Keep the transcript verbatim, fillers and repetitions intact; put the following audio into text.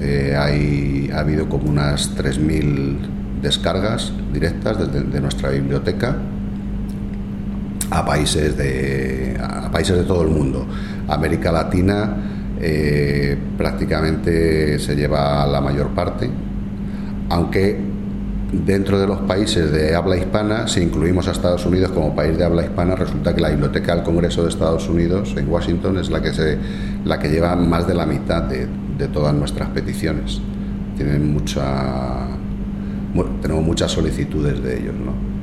Eh, hay, ha habido como unas tres mil descargas directas desde de nuestra biblioteca a países de, a países de todo el mundo. América Latina eh, prácticamente se lleva la mayor parte, aunque dentro de los países de habla hispana, si incluimos a Estados Unidos como país de habla hispana, resulta que la Biblioteca del Congreso de Estados Unidos en Washington es la que se, la que lleva más de la mitad de, de todas nuestras peticiones. Tienen mucha, tenemos muchas solicitudes de ellos, ¿no?